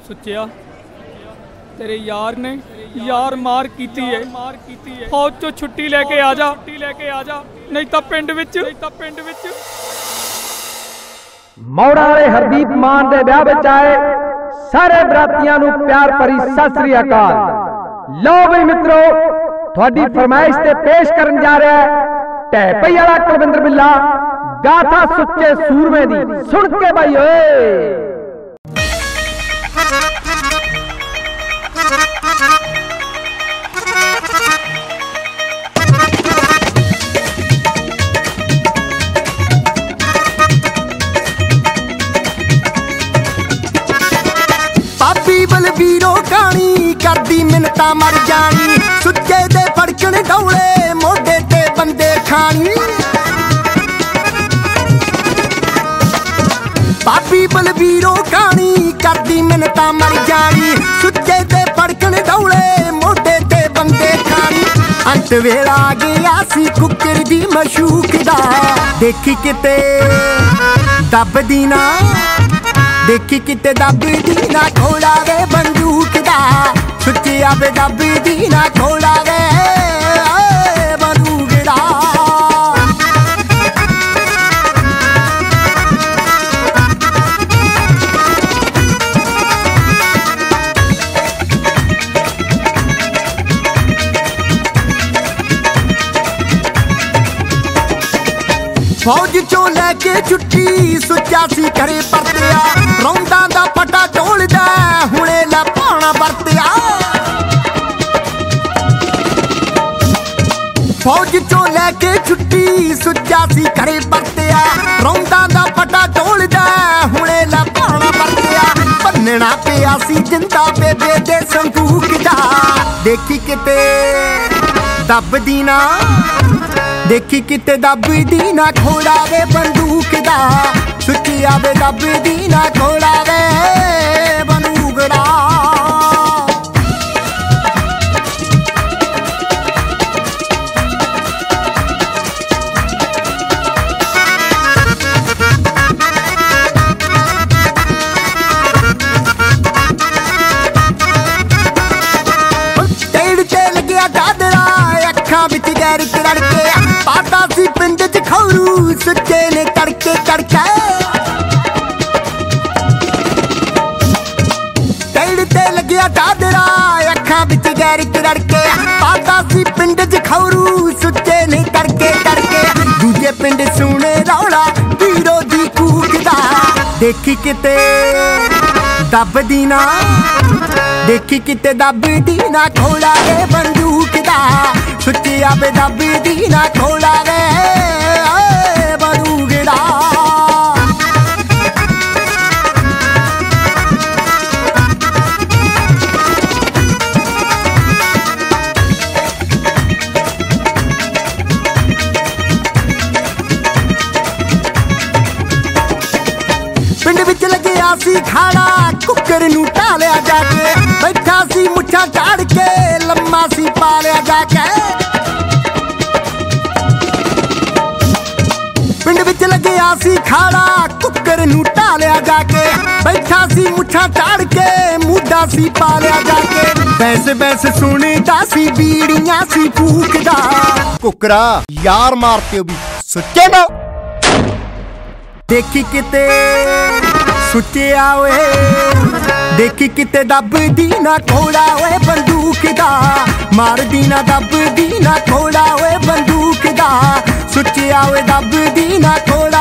सुचिया तेरे यार ने यार मार कीती है फौज चो छुट्टी लेके आ जा नहीं तो पिंड विच मौड़ा वाले हरदीप मान दे ब्याह विच आए सारे बरातियां नूं प्यार भरी सत श्री अकाल। लो बई मित्रो तुहाडी फरमाइश ते पेश करन जा रहा है ढैपई वाला कुलविंदर बिल्ला गाथा सुच्चे सूरमे दी। सुन के भाई ओए बलवीरो कहानी करदी मिन्नतां मर जानी सुच्चे दे फड़कण डौले मोढे ते बंदे खानी। पापी बलवीरो कहानी करदी मिन्नतां मर जानी सुच्चे दे फड़कण डौले मोढे ते बंदे खानी। अंत वेला आ गया सी कुकर दी मशूक दा देखी किते दबदी ना देखी किते दबदी ना खोला वे बंदूक दा सुचिया वे दबदी ना खोला वे बंदूक दा। फौज चो लैके छुट्टी सुचा सी घरे परतिया रौंदा दा पटा ढोलदा हुणे ला पाना वरतिया। फौज चो लैके छुट्टी सुचा सी घरे परतिया रौंदा दा पटा ढोलदा हुणे ला पाना वरतिया। भन्नना पिया सी जिंदा बेबे दे संदूक दा देखी किते दबदी ना देखी किते दबदी ना खोला वे बंदूक दा सुचिया वे दबदी ना खोला वे बंदूक दा। टेढ़ ते लग्या दादरा अखां विच गैर रड़के पाता सी पिंड च खौरू सुच्चे ने तड़के तड़के। टेढ़ ते लग्या दादरा अखां विच गैर रड़के पाता सी पिंड च खौरू सुच्चे ने तड़के तड़के। दूजे पिंड सुने रौला वीरो दी कूक दा देखी किते दबदी ना देखी किते दबदी ना खोला वे बंदूक दा सुचिया वे दबदी ना खोला वे बंदूक दा। पिंड विच लग्या सी खाड़ा कुकर नूं ढालिया जाके बैठा सी मुੱਠਾਂ झाड़ के लम्मा सी पालिया जाके। पिंड विच लग्या सी खाड़ा कुकर नूं ढालिया जाके बैठा सी मुੱਠਾਂ झाड़ के मूडा सी पालिया जाके। बैस बैस सुनदा सी बीड़ियां सी फूकदा कुकरा यार मारते भी सुच्चे ना देखी किते सुचिया वे देखी किते दबदी ना खोला वे बंदूक दा मारदी ना दबदी ना खोला वे बंदूक दा सुचिया वे दबदी ना खोला